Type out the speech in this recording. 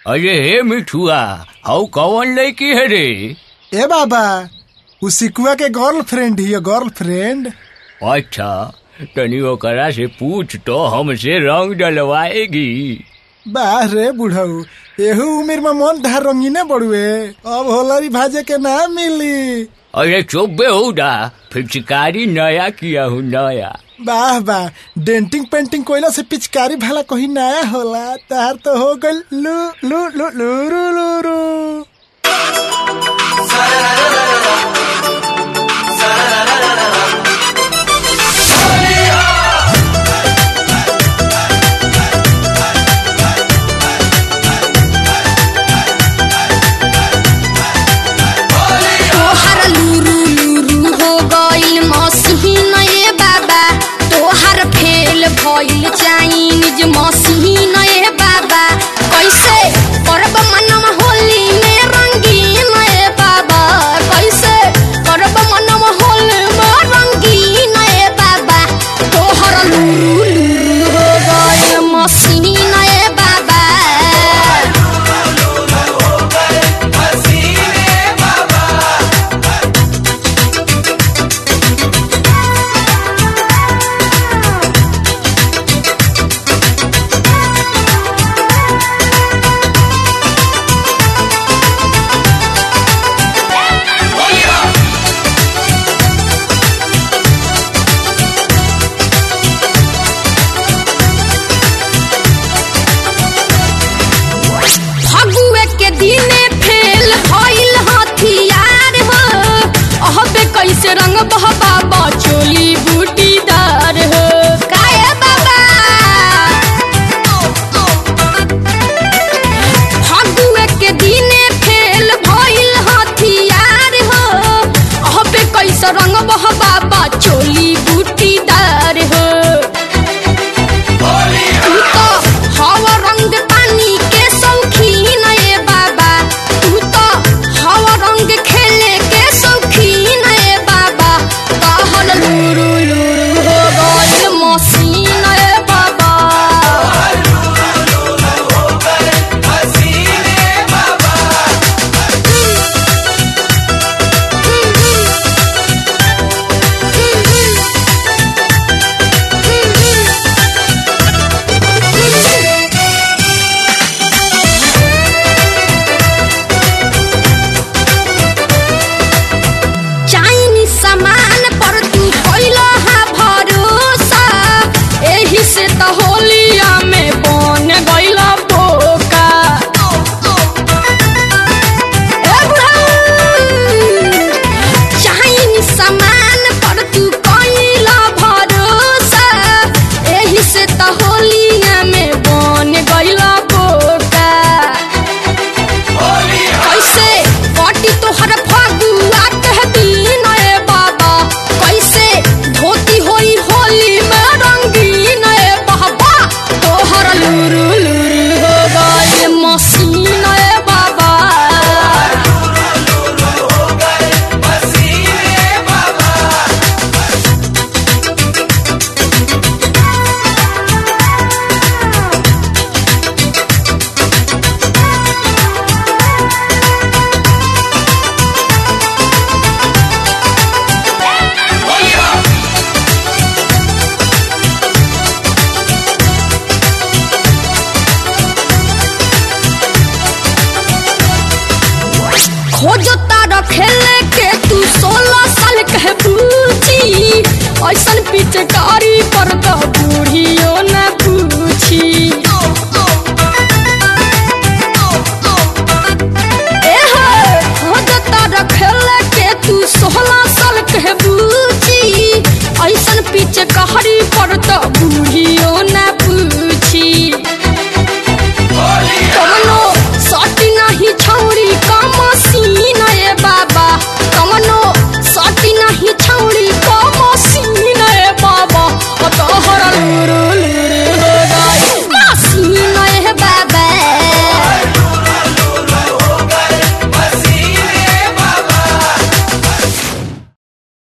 अरे हे मिठुआ, हाउ कौन लड़की है रे? ए बाबा, उसिकुआ के गर्लफ्रेंड ही गर्लफ्रेंड। अच्छा, तनी ओकरा से पूछ तो हमसे रंग डलवाएगी। बाह रे बुढ़ऊ, एहू उम्र में मन धार रंगीने बड़ुए, अब होलरी भाजे के ना मिली। अरे चुप बे होदा, पिचकारी नया किया हूँ नया। वाह वाह, डेंटिंग पेंटिंग कोयला से पिचकारी भला कोई नया होला। तार तो हो गल लू लू लू लू लू लू लू। चाइनीज मशीन ए बाबा, कैसे करब मनम होली में रंगीन ए बाबा, कैसे करब मनम होली में रंगीन ए बाबा, तोहर लूलू हो गए मशीन ए बाबा। कैसे रंग बहबा चोली बूटीदार हो काए बाबा, फगुए के दिने फेल भइल हथियार हो, अबे कैसे रंग बहबा चोली बूटीदार हो। तू तो हवा रंग पानी के शौकीन ए बाबा, तू तो हवा रंग खेले के शौकीन लूरू लूरू हो गए मशीन ए बाबा। चाइनीज सामान पर तू कोइला हा भरोसा, एही से त होलिया में बन गइला बोका। चाइनीज सामान पर तू कोइला भरोसा, एही से त होलिया में बन गइला बोका। कैसे कटी तोहर फगुआ कह दिन ए बाबा, कैसे धोती होई होली में रंगीन ए बाबा, तोहर लूरू लूरू हो गए मशीन ए बाबा। खोजो तारा खेले के तू 16 साल कह बूची, ऐसन पिचकारी पर